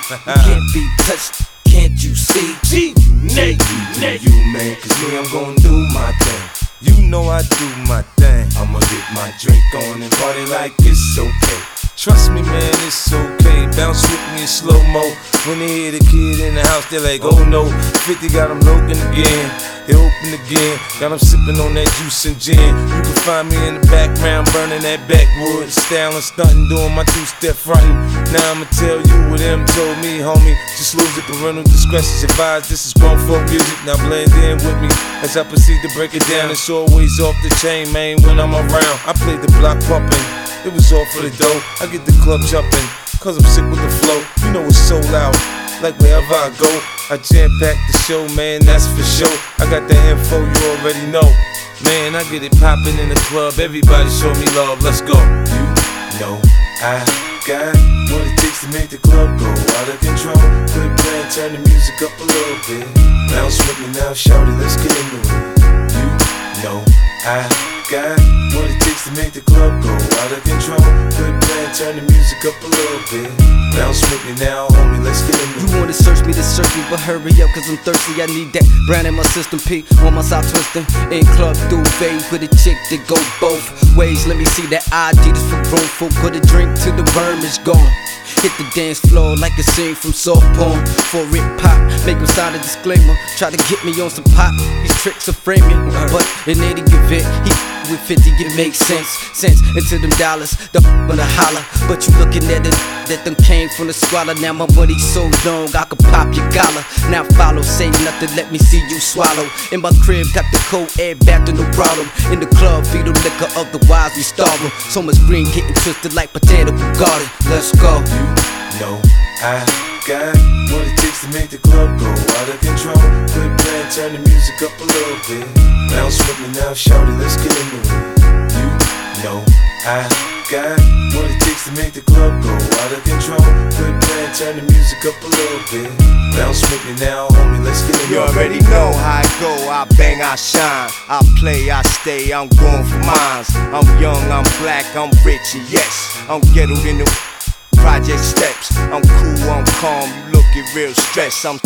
can't be touched, can't you see? Nate, You man, cause me, I'm gon' do my thing. You know I do my thing. I'ma get my drink on and party like it's okay. Trust me, man, it's okay. Bounce with me in slow-mo. When they hear the kid in the house, they're like, oh no. 50 got them looking again. They open again. Got them sipping on that juice and gin. You can find me in the background, burning that backwood. Styling, stunting, doing my two-step frontin'. Now I'ma tell you what them told me, homie. Just lose it, parental discretion's advised. This is grown folk music, now blend in with me as I proceed to break it down. It's always off the chain, man, when I'm around. I play the block pumping. It was all for the dough. I get the club jumping, cause I'm sick with the flow. You know it's so loud, like wherever I go. I jam-pack the show, man, that's for sure. I got the info, you already know. Man, I get it poppin' in the club. Everybody show me love, let's go. You know I got what it takes to make the club go out of control. Quit playing, turn the music up a little bit. Bounce with me now, shout it, let's get into it. You know I got what it takes to make the club go out of control. Quit playing, turn the music up a little bit. Bounce with me now, homie, let's get into it. You wanna search me, but hurry up, cause I'm thirsty. I need that brand in my system, P on my side twisting. In club duvet with a chick that go both ways. Let me see that ID, this for grown folk. Put a drink till the worm is gone. Hit the dance floor like a scene from soft porn. For it pop, make him sign a disclaimer. Try to get me on some pop, these tricks are framing. But in any event, he with 50, it makes sense. Sense into them dollars, the wanna holler. But you looking at it, that them came from the squalor. Now my money's so long, I could pop your collar. Now follow, say nothing, let me see you swallow. In my crib, got the cold air back to no problem. In the club, feed the liquor, otherwise we starving. So much green getting twisted like botanical garden. Let's go. You know I got what it takes to make the club go out of control. Quit playing, turn the music up a little bit. Bounce with me now, shout it, let's get into it. You know I got what it takes to make the club go out of control. Quit playing, turn the music up a little bit. Bounce with me now, homie, let's get into it. You already know how I go, I bang, I shine. I play, I stay, I'm going for mines. I'm young, I'm black, I'm rich, and yes, I'm ghettoed in the project steps. I'm cool, I'm calm, you lookin' real stressed. I'm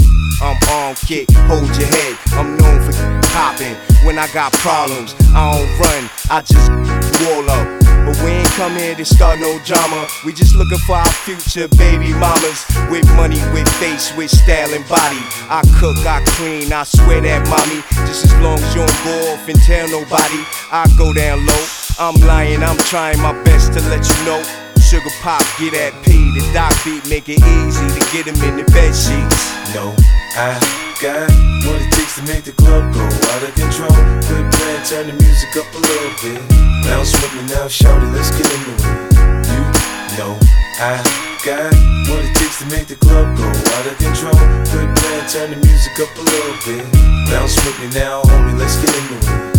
on kick, hold your head. I'm known for popping. When I got problems, I don't run, I just wall up. But we ain't come here to start no drama. We just looking for our future baby mamas. With money, with face, with style and body. I cook, I clean, I swear that mommy. Just as long as you don't go off and tell nobody, I go down low. I'm lying, I'm trying my best to let you know. Sugar pop, get that P, the doc beat, make it easy to get him in the bed sheets. No, I got what it takes to make the club go out of control. Quit playing, turn the music up a little bit. Bounce with me now, shout it, let's get into it. You know I got what it takes to make the club go out of control. Quit playing, turn the music up a little bit. Bounce with me now, homie, let's get into it.